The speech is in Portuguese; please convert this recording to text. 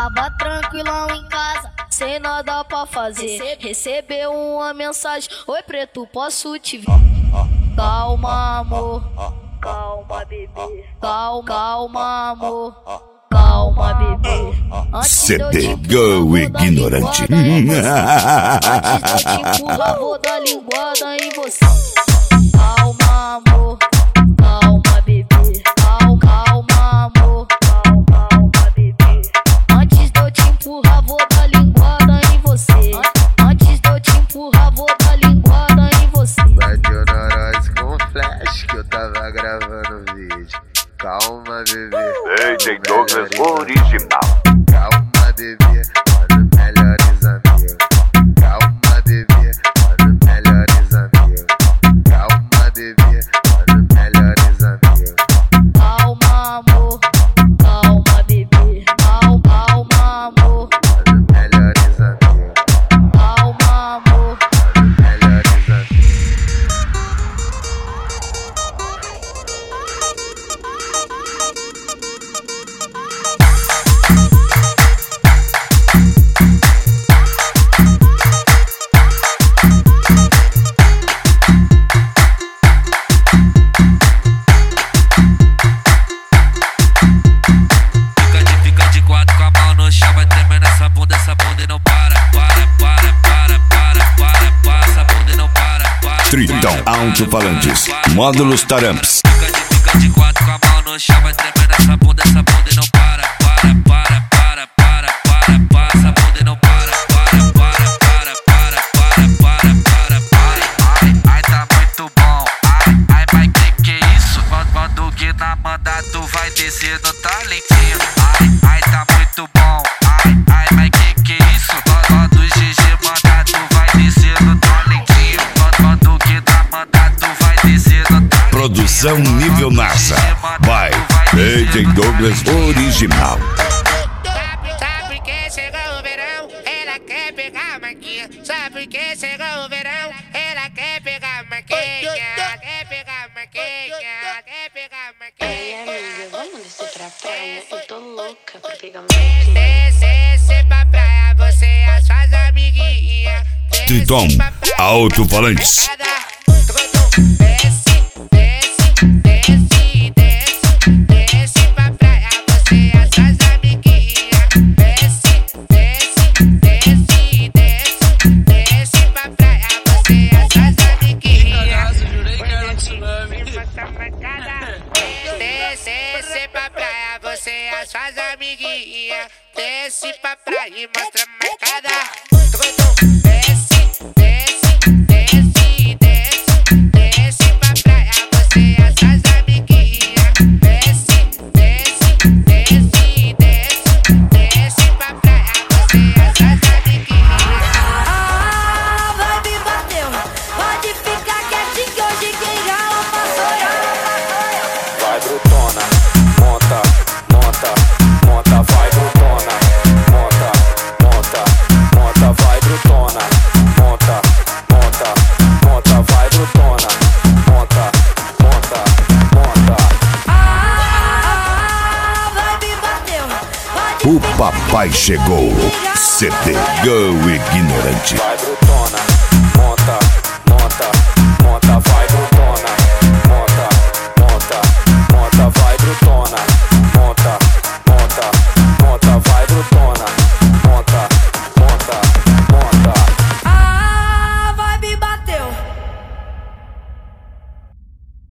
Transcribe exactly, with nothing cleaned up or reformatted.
Tava tranquilão em casa, sem nada pra fazer. Recebeu uma mensagem: oi preto, posso te ver? Calma amor, calma bebê. Calma, calma amor, calma bebê. C D Go ignorante. Antes de eu te empurrar, vou dar linguada em você. Calma amor, calma bebê. Calma, calma amor, calma, calma bebê. Antes de eu te empurrar, vou dar linguada em você. Antes de eu te empurrar, vou dar linguada em você. Bateu na nós com flash que eu tava gravando vídeo. Calma bebê, D J Douglas original. calma bebê, mano, melhores amigos. Calma bebê, mano, melhores amigos. Calma bebê, mano, melhores amigos. Calma amor, calma bebê. Calma, calma amor, Mano, melhores amigos. calma amor. Mano, melhores amigos. Fica de quatro com a mão no chão, vai tremendo essa bunda, essa bunda e não para, para, para, para, para, para, para, essa bunda e não para, para. Tritão Alto-Falantes. Módulos Taramps. Fica de, fica de quatro com a mão no chão, vai tremendo essa bunda, essa bunda e não para, para, para, para, para, para, para, essa bunda e não para, para, para, para, para, para, para, para, para. Ai, ai, tá muito bom, ai, ai, mas que que é isso? Quando, quando o Guina manda, tu vai descer no talentinho. Ai, ai, tá muito bom, ai, ai, mas que que é isso? Quando, quando o G G manda, tu vai descer no talentinho. Quando, quando o Guina manda, tu vai descer no talentinho. Produção nível NASA. Vai, D J Douglas original. Sabe, sabe que chegou o verão, ela quer pegar maquinha. Sabe que chegou o verão, ela quer pegar maquinha. Quer pegar maquinha, quer pegar Ei, maquinha. amiga, vamos descer pra praia? Eu tô louca pra pegar uma Desce, desce pra praia, você e as suas amiguinhas. Desce Tritão pra praia, Alto-Falantes. Desce, desce, desce, desce, desce pra praia, você e as suas amiguinhas. Desce, desce, desce, desce, desce pra praia, você e as suas amiguinhas. Desce, desce pra praia, você e as suas amiguinhas. Desce pra praia e mostra a marcada. Desce, desce, desce, desce, desce pra praia, você e as suas amiguinhas. Desce, desce, desce, desce, desce pra praia, você e as suas amiguinhas. Ah, vai me bateu. Pode ficar quietinho que hoje quem rala passou eu. Vai brutona, monta, monta, monta, vai brutona, monta, monta, monta, vai brutona, monta, monta, monta, vai brutona, monta, monta, monta. Ah, vai me bateu. Pode O papai chegou. C D Go ignorante. Vai